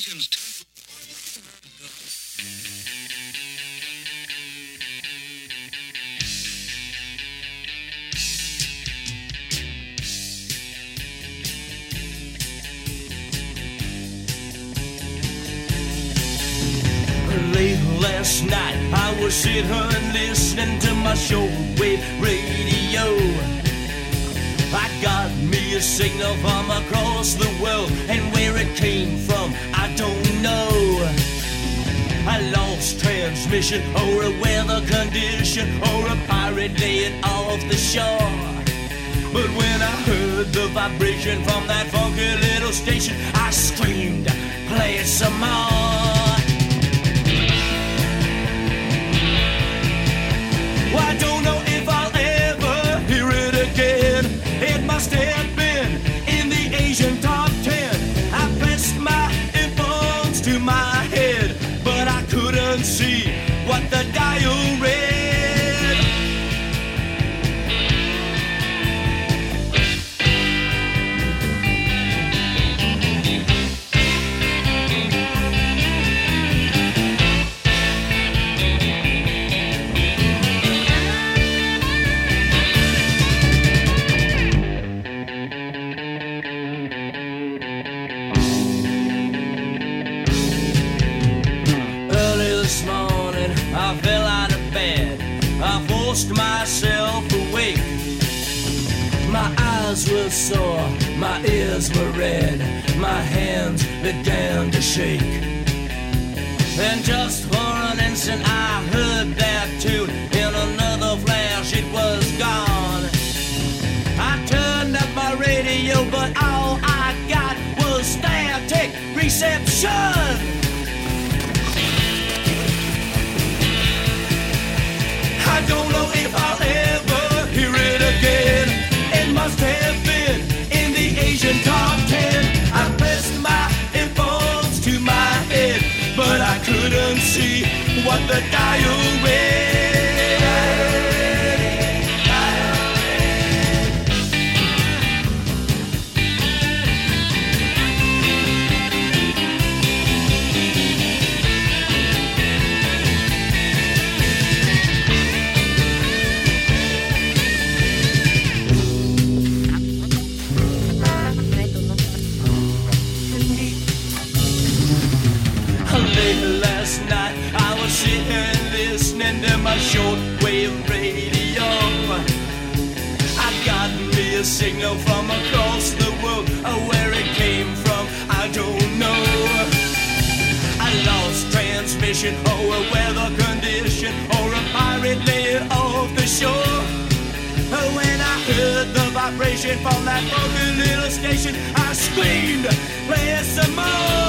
Late last night, I was sitting and listening to my shortwave radio. I got me a signal from across the world, and where it came from, I don't know. I lost transmission, or a weather condition, or a pirate laying off the shore. But when I heard the vibration from that funky little station, I screamed, play it some more. I don't know if I'll ever hear it again. It must have been in the Asian top 10. I pressed my earphones to my head, but I couldn't see what the dial read. I fell out of bed, I forced myself awake. My eyes were sore, my ears were red, my hands began to shake. Then just for an instant I heard that tune, in another flash it was gone. I turned up my radio, but all I got was static reception. I don't know if I'll ever hear it again. It must have been in the Asian top 10. I pressed my earphones to my head, but I couldn't see what the dial read. Last night I was sitting listening to my shortwave radio. I got me a signal from across the world. Where it came from, I don't know. I lost transmission, or a weather condition, or a pirate laying off the shore. When I heard the vibration from that funky little station, I screamed, play some more.